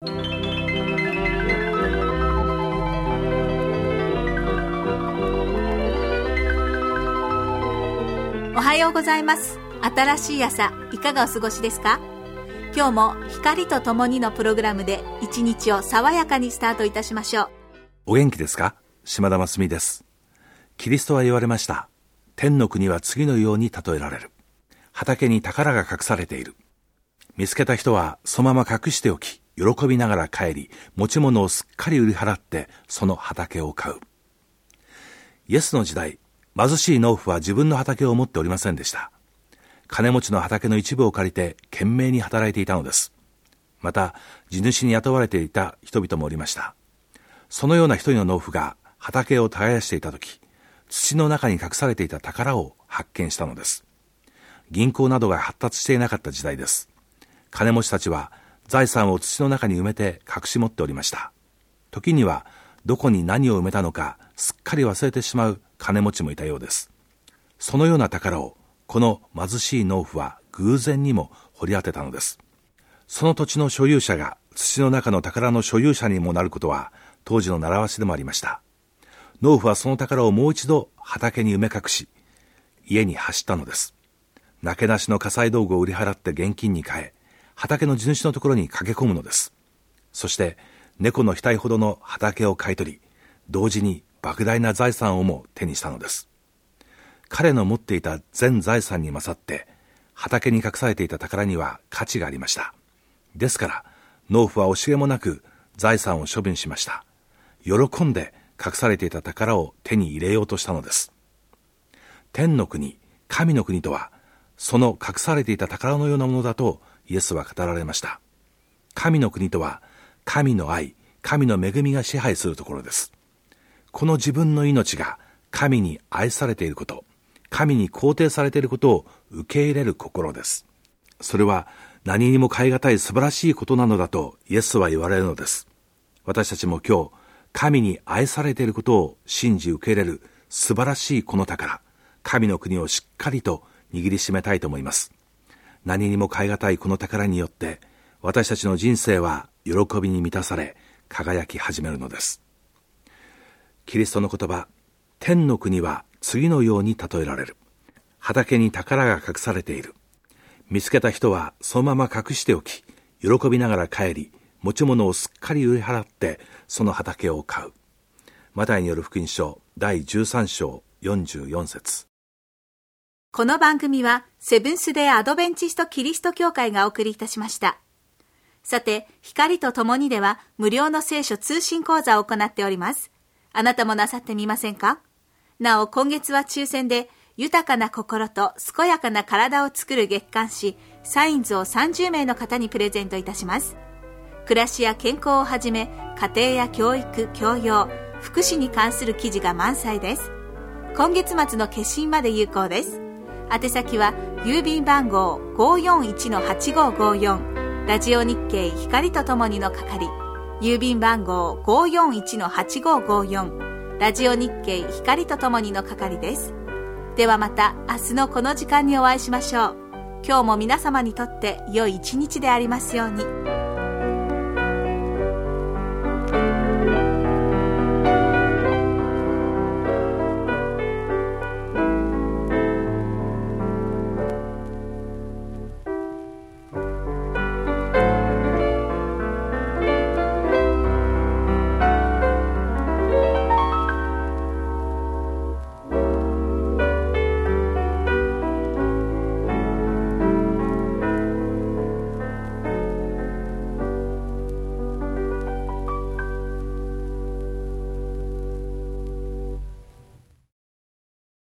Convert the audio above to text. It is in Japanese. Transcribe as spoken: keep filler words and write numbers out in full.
おはようございます。新しい朝、いかがお過ごしですか？今日も光とともにのプログラムで一日を爽やかにスタートいたしましょう。 お元気ですか？島田真澄です。キリストは言われました。天の国は次のように例えられる。畑に宝が隠されている。見つけた人はそのまま隠しておき、喜びながら帰り、持ち物をすっかり売り払ってその畑を買う。イエスの時代、貧しい農夫は自分の畑を持っておりませんでした。金持ちの畑の一部を借りて懸命に働いていたのです。また、地主に雇われていた人々もおりました。そのような一人の農夫が畑を耕していたとき、土の中に隠されていた宝を発見したのです。銀行などが発達していなかった時代です。金持ちたちは財産を土の中に埋めて隠し持っておりました。時にはどこに何を埋めたのかすっかり忘れてしまう金持ちもいたようです。そのような宝をこの貧しい農夫は偶然にも掘り当てたのです。その土地の所有者が土の中の宝の所有者にもなることは当時の習わしでもありました。農夫はその宝をもう一度畑に埋め隠し、家に走ったのです。なけなしの家財道具を売り払って現金に変え、畑の地主のところに駆け込むのです。そして猫の額ほどの畑を買い取り、同時に莫大な財産をも手にしたのです。彼の持っていた全財産に勝って畑に隠されていた宝には価値がありました。ですから農夫は惜しげもなく財産を処分しました。喜んで隠されていた宝を手に入れようとしたのです。天の国、神の国とはその隠されていた宝のようなものだとイエスは語られました。神の国とは神の愛、神の恵みが支配するところです。この自分の命が神に愛されていること、神に肯定されていることを受け入れる心です。それは何にも代え難い素晴らしいことなのだとイエスは言われるのです。私たちも今日、神に愛されていることを信じ受け入れる素晴らしいこの宝、神の国をしっかりと握りしめたいと思います。何にも代え難いこの宝によって私たちの人生は喜びに満たされ輝き始めるのです。キリストの言葉、天の国は次のように例えられる。畑に宝が隠されている。見つけた人はそのまま隠しておき、喜びながら帰り、持ち物をすっかり売り払ってその畑を買う。マタイによる福音書だいじゅうさん章よんじゅうよん節。 この番組はセブンスデーアドベンチストキリスト教会がお送りいたしました。さて、光とともにでは無料の聖書通信講座を行っております。あなたもなさってみませんか？なお、今月は抽選で豊かな心と健やかな体を作る月刊誌サインズをさんじゅう名の方にプレゼントいたします。暮らしや健康をはじめ、家庭や教育、教養、福祉に関する記事が満載です。今月末の決心まで有効です。宛先は郵便番号 ごーよんいちのはちごーごーよん ラジオ日経光とともにの係、郵便番号 ごーよんいちのはちごーごーよん ラジオ日経光とともにの係です。ではまた明日のこの時間にお会いしましょう。今日も皆様にとって良い一日でありますように。